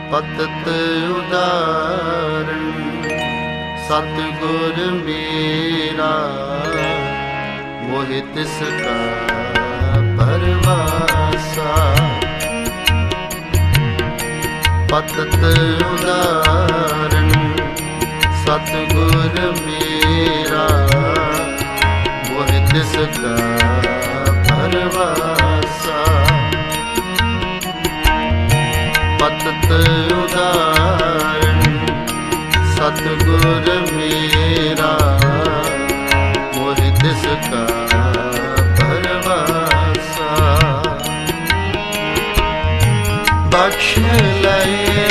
ਪਤਿਤ ਉਦਾਰਨ ਸਤਿਗੁਰ ਮੇਰਾ, ਮੋਹਿ ਤਿਸ ਕਾ ਪਰਵਾਸਾ। ਪਤਿਤ ਉਦਾਰਨ ਸਤਿਗੁਰ ਮੇਰਾ, ਮੋਹਿ ਤਿਸ ਕਾ ਪਰਵਾਸਾ। ਪਤਿਤ ਉਦਾਰਨ ਸਤਿਗੁਰ ਮੇਰਾ, ਮੋਹਿ ਤਿਸ ਕਾ ਪਰਵਾਸਾ। ਬਖਸ਼ ਲਏ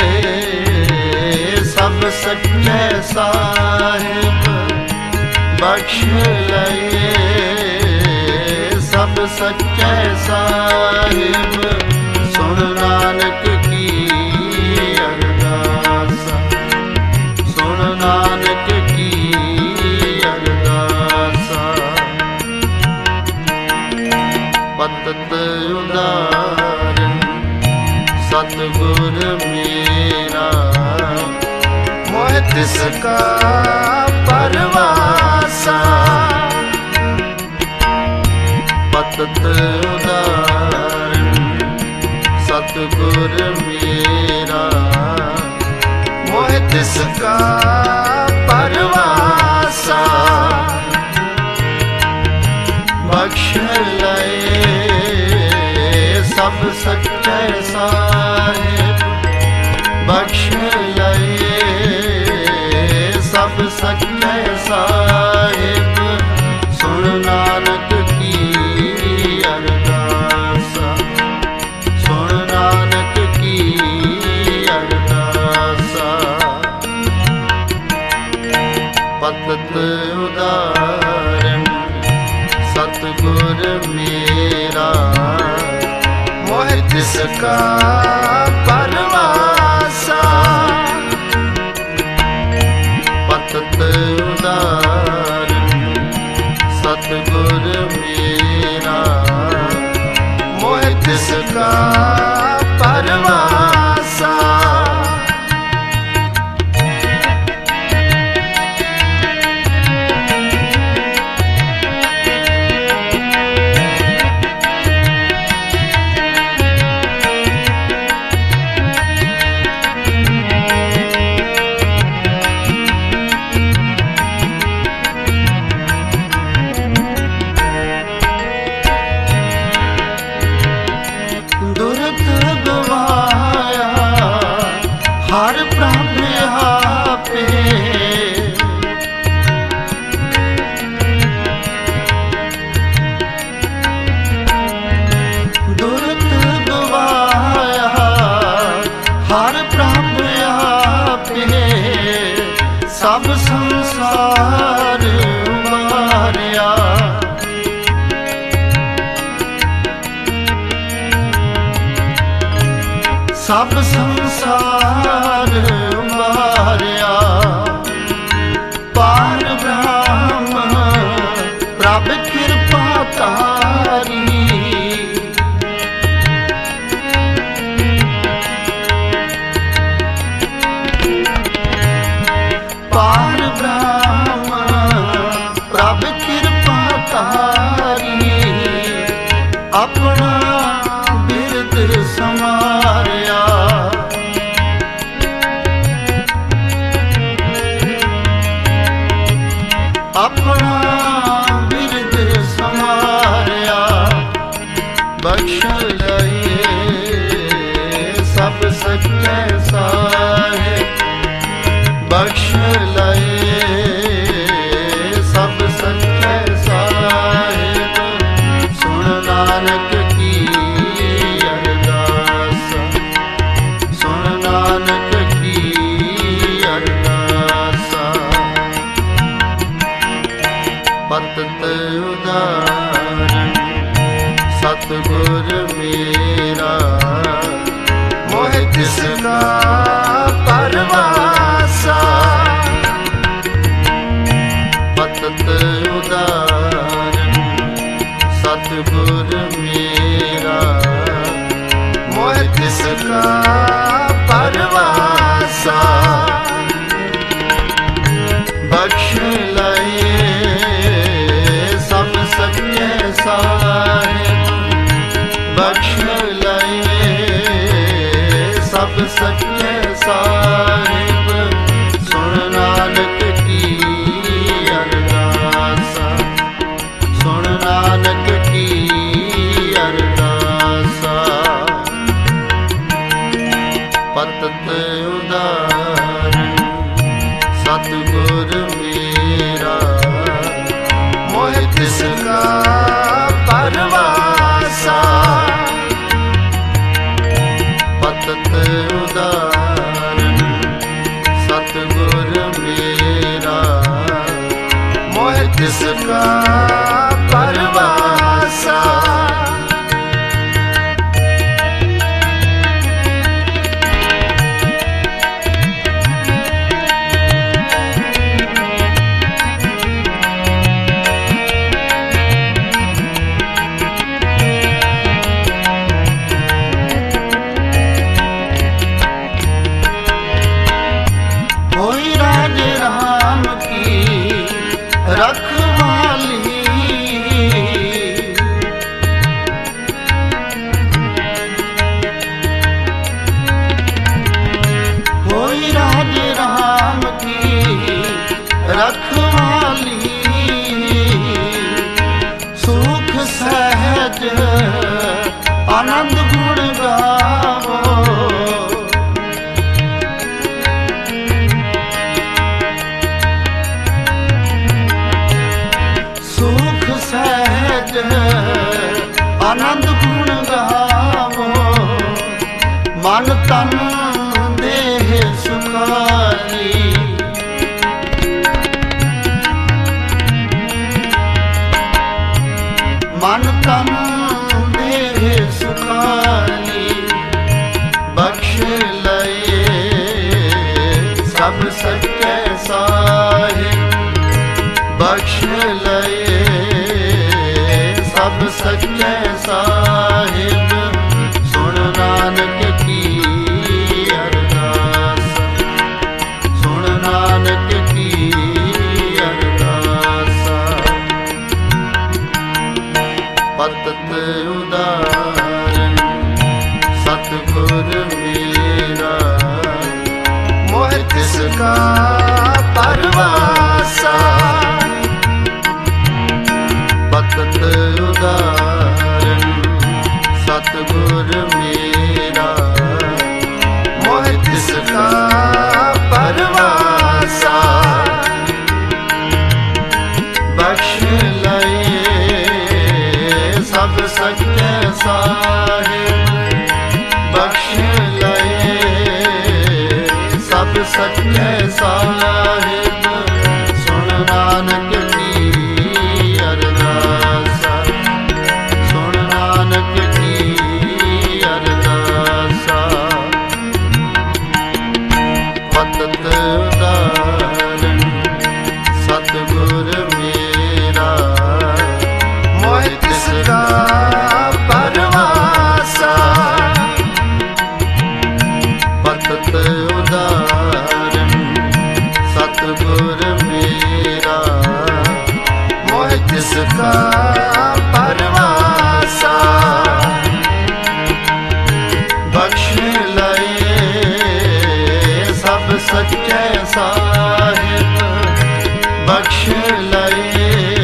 ਸਭ ਸੱਚੇ ਸਾਹਿਬ, ਬਖਸ਼ ਲਏ ਸਭ ਸੱਚੇ ਸਾਹਿਬ। ਸੁਣ ਨਾਨਕ ਕੀ ਅਰਦਾਸਾ, ਸੁਣ ਨਾਨਕ ਕੀ ਅਰਦਾਸਾ। ਪਤਿਤ ਉਦਾਰਨ ਸਤਿਗੁਰ ਮੇਰਾ, ਮੋਹਿ ਤਿਸ ਕਾ ਪਰਵਾਸਾ। ਪਤਿਤ ਉਦਾਰਨ ਸਤਿਗੁਰ ਮੇਰਾ, ਮੋਹਿ ਤਿਸ ਕਾ ਪਰਵਾਸਾ। ਬਖਸ਼ ਲਏ ਸਭ ਸੱਚੇ ਸਾਹਿਬ, ਬਖਸ਼ ਲਏ ਸਭ ਸੱਚੇ ਸਾਹਿਬ। ਸੁਣ ਨਾਨਕ ਕੀ ਅਰਦਾਸਾ, ਸੁਣ ਨਾਨਕ ਕੀ ਅਰਦਾਸਾ। ਪਤਿਤ ਉਦਾਰਨ ਸਤਿਗੁਰ ਮੇਰਾ, ਮੋਹਿ ਤਿਸ ਕਾ ਪਰਵਾਸਾ। ਪਤਿਤ ਉਦਾਰਨ ਸਤਿਗੁਰ ਮੇਰਾ, ਮੋਹਿ ਤਿਸ ਕਾ ਪਰਵਾਸਾ। ਹਰਿ ਪ੍ਰਭ ਆਪੇ, ਦੁਰਤ ਗਵਾਇਆ ਹਰਿ ਪ੍ਰਭ ਆਪੇ। ਸਭ ਸੰਸਾਰ ਮਾਰਿਆ, ਸਭ ਸੰਸਾਰ ਮਾਰਿਆ। ਪਾਰ ਬ੍ਰਹਮ ਪ੍ਰਭ ਕਿਰਪਾ ਤਾਰੀ, ਪਾਰ ਬ੍ਰਹਮ ਪ੍ਰਭ ਕਿਰਪਾ ਤਾਰੀ। ਆਪਣਾ ਬਿਰਦ ਸਮਾਰਿਆ, ਆਪਣਾ ਬਿਰਦ ਸਮਾਰਿਆ। ਬਖਸ਼ ਲਏ ਸਭ ਸੱਚੇ ਸਾਹਿਬ, ਬਖਸ਼ ਲਏ ਸਭ ਸੱਚੇ ਸਾਹਿਬ। ਸੁਣ ਨਾਨਕ ਕੀ ਅਰਦਾਸਾ, ਸੁਣ ਨਾਨਕ ਕੀ ਅਰਦਾਸਾ। ਪਤਿਤ ਉਦਾਰਨ ਸਤਿਗੁਰ ਮੇਰਾ, ਮੋਹਿ ਤਿਸ ਕਾ ਪਰਵਾਸਾ। ਪਤਿਤ ਉਦਾਰਨ ਸਤਿਗੁਰ ਮੇਰਾ, ਮੋਹਿ ਤਿਸ ਕਾ ਪਰਵਾਸਾ। बख्श लए सब सच्चे साहिब सुन नानक की अरदासा सुन नानक की अरदासा पतत उदाहरण सतगुर मेरा मोह तिसका परवासा पतत उदाहरण सतगुर मेरा मोह तिसका परवासा रखवाली होई राज राम की रखवाली सुख सहज आनंद गुण गावो सहज आनंद गुण गावो मन तन देह सुखाली मन तन देह सुखाली बख्श लए सब सच्चे साहिब बख्श लए सब सच्चे साहिब सुन नानक की अरदासा सुन नानक की अरदासा पतत उदाहरण सतगुर मेरा मोह तिसका परवासा पतत उदाहरण सतगुर मेरा मोह तिसका परवासा बख्श लए सब सच्चे साहिब बख्श लए सब सच्चे साहिब सुन नानक सतगुर मेरा मोह तिसका परवासा पतत उदाहरण सतगुर मेरा मोह तिसका परवासा बख्श लए सब सच्चे साहिब बख्श लए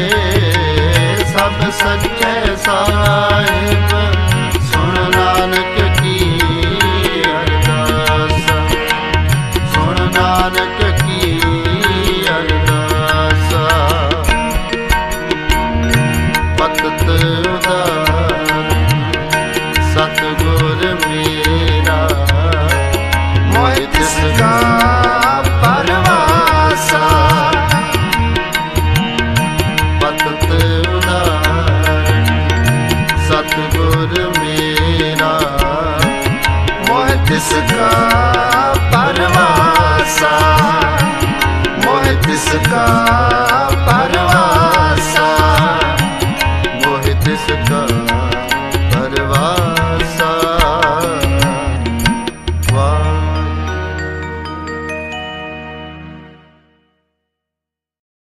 सब सच्चे साहिब सुन नानक की अरदासा सुन नानक की अरदासा पतत उदाहरण सतगुर मेरा मोह तिसका परवासा पतत उदाहरण सतगुर मेरा मोह तिसका परवासा मोह तिसका